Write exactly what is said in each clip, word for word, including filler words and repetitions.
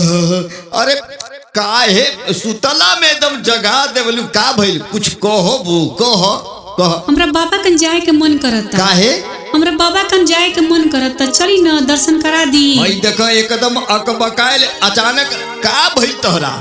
अरे काहे सुतला में एकदम जगा देवलू का भइल कुछ कहो बू कहो कहो। हमरा बाबा कन जाए के मन करता। काहे? हमरा बाबा कन जाए के मन करता, चली न दर्शन करा दी। भाई देखो एकदम अकबकायल अचानक का भइल तोहरा?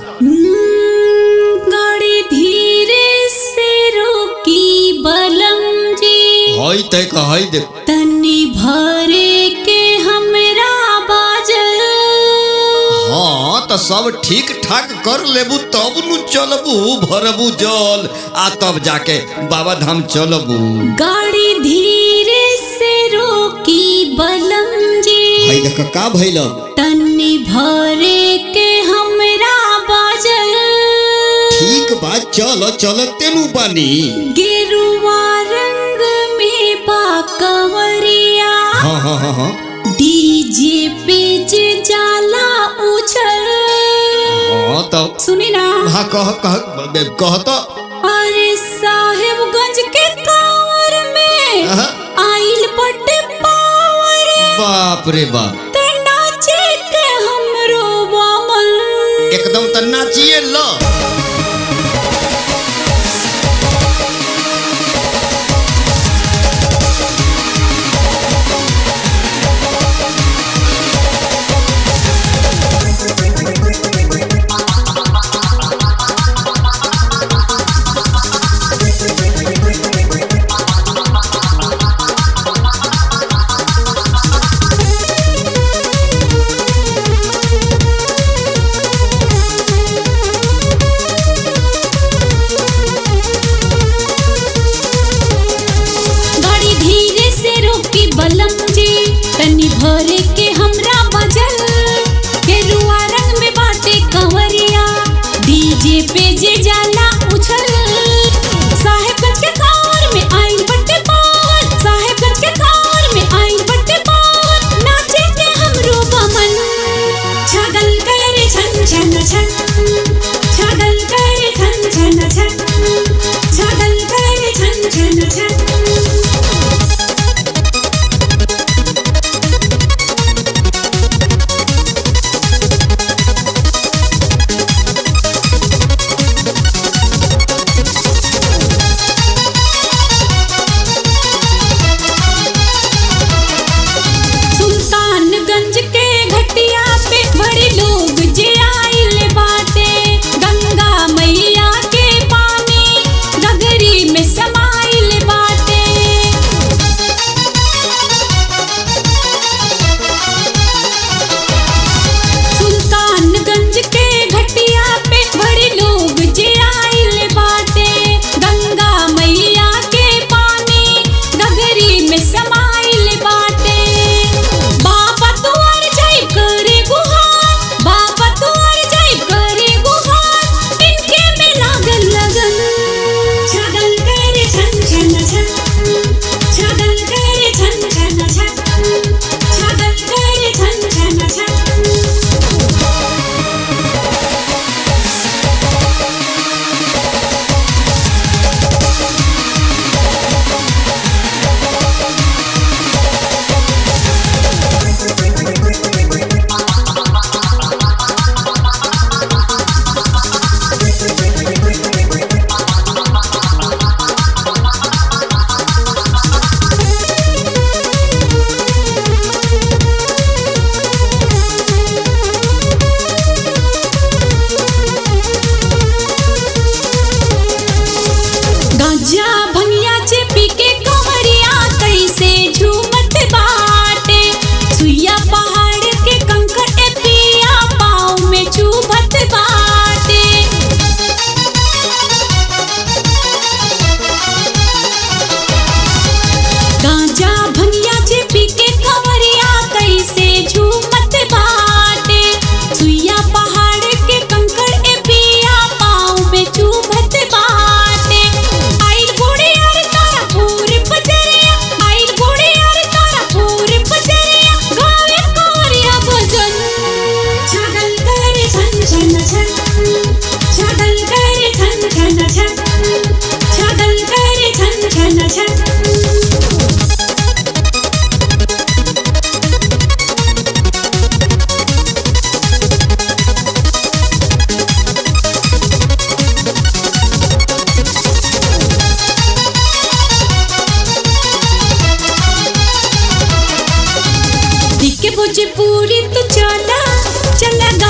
गाड़ी धीरे से रोकी बलम जी, होई तय कहई दे तनी भरे के हमरा बाजल। हाँ तो सब ठीक ठाक कर लेबू तब नु चलबू भरबू जल आ तब जाके बाबा धाम चलबू। गाड़ी धीरे से रोकी बलम जी, भाई देखो का भइल? तनी भरे के हमरा बाजल। ठीक बात चलो चलो तेनु बानी। गेरुआ रंग में बाकवरिया, हाँ हाँ हाँ हाँ डीजे पे जे जाला उछल। हाँ तो सुनी ना। हाँ कह कह कह तो। अरे साहेबगंज के कांवर में हाँ। आइल बटे पावर। बाप रे बाप, ते नाचे के हमरो बामल। एकदम त नाचिए लो। जौनपुरी तू चला चला